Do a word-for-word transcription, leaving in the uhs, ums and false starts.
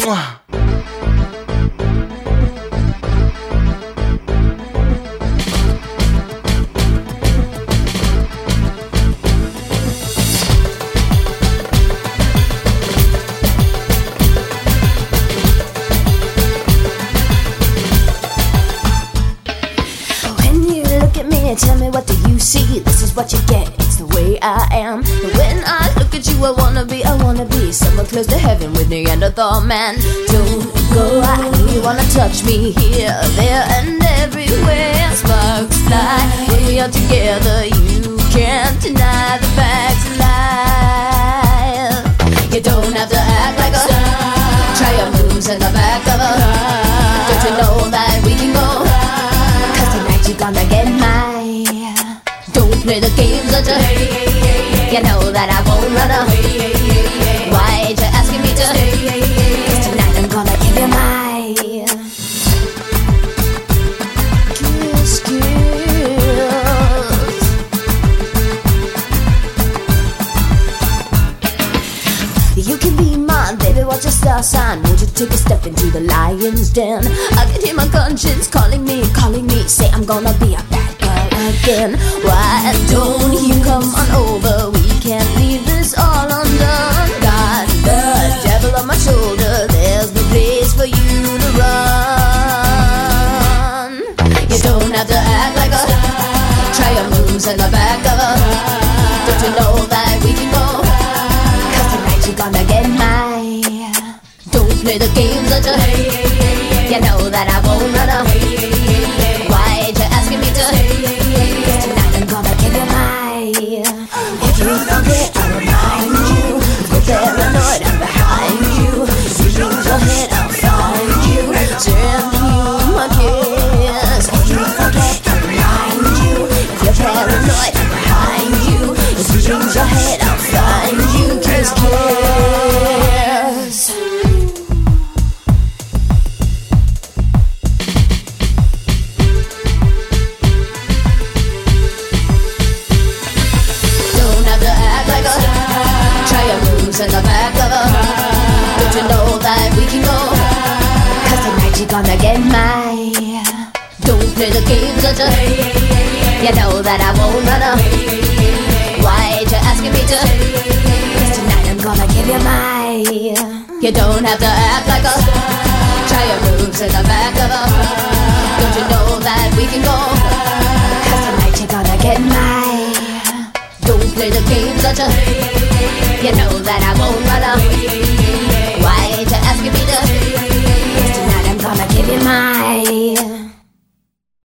Tell me, what do you see? This is what you get, it's the way I am. And when I look at you, I wanna be, I wanna be somewhere close to heaven with Neanderthal man. Don't go, I know you wanna touch me here, there and everywhere. Sparks fly, when we are together, you can't deny the facts alive. You don't have to act like a star. Try your moves in the back of a car. Don't you know that we can go? Cause tonight you're gonna get mine. Don't play the games that you hate. You know that I won't run away. Why ain't you asking me to? Cause tonight I'm gonna give you my kiss, kiss. You can be mine, baby, what's your star sign? Won't you take a step into the lion's den? I can hear my conscience calling me, calling me. Say I'm gonna be a bad again. Why don't you come on over? We can't leave this all undone. Got the devil on my shoulder, there's no place for you to run. You don't have to act like a star. Try your moves in the back of a car. Don't you know that we can go? Cause tonight you're gonna get mine. Don't play the games that you hate. You know that I won't run away. Why ain't you asking me to? Cause tonight I'm gonna give you my. If you forget, I'll remind you. If you're paranoid, I'm behind you. If you lose your head, I'll find you. Send you my kiss. If you forget, I'll remind you. If you're paranoid, I'm behind you. If you lose your head, I'll find you. Kiss, kiss. In the back of a car. Don't you know that we can go? Cause tonight you're gonna get mine. Don't play the games that you hate. You know that I won't run away. Why ain't you asking me to? Cause tonight I'm gonna give you mine. You don't have to act like a star. Try your moves in the back of a car. Don't you know that we can go? Cause tonight you're gonna get mine. Don't play the games that you hate. You know that I won't run away. Why ain't you asking me to? Cause tonight I'm gonna give you mine.